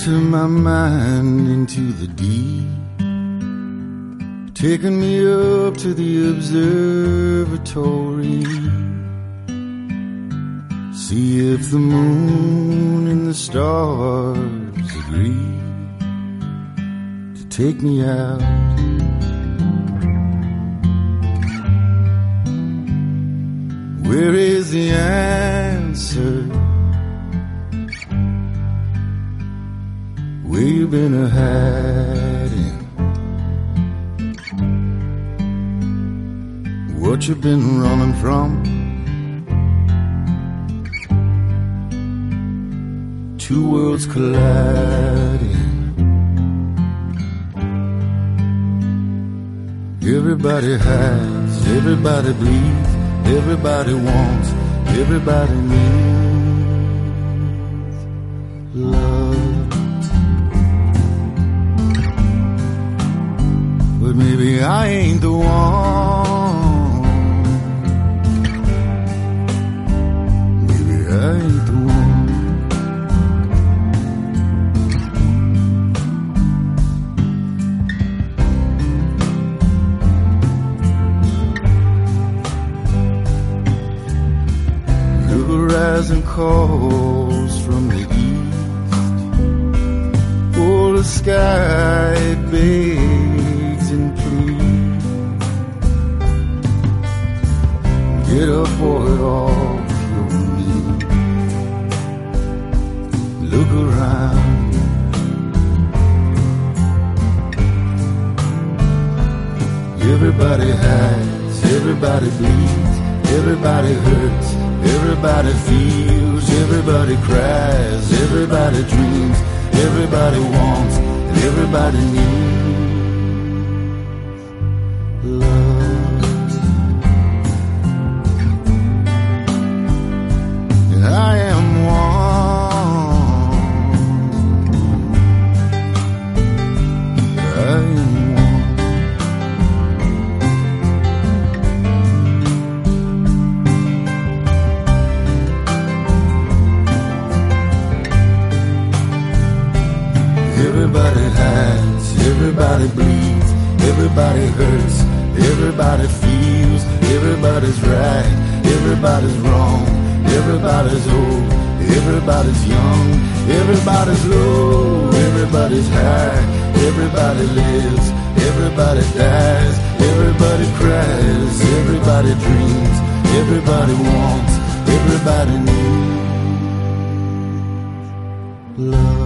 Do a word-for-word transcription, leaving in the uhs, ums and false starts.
into my mind, into the deep, taking me up to the observatory. See if the moon and the stars agree to take me out. Where is the answer? Where you been a hiding? What you been running from? Two worlds colliding. Everybody hides, everybody bleeds, everybody wants, everybody needs love. But maybe I ain't the one. Maybe I ain't the one. Rising calls from the east. Oh, the sky begs and pleads. Get up, boy, off your knees. Look around. Everybody hides, everybody bleeds, everybody hurts, everybody feels, everybody cries, everybody dreams, everybody wants, and everybody needs love. And I am one. I am one. Everybody hides, everybody bleeds, everybody hurts, everybody feels, everybody's right, everybody's wrong, everybody's old, everybody's young, everybody's low, everybody's high, everybody lives, everybody dies, everybody cries, everybody dreams, everybody wants, everybody needs love.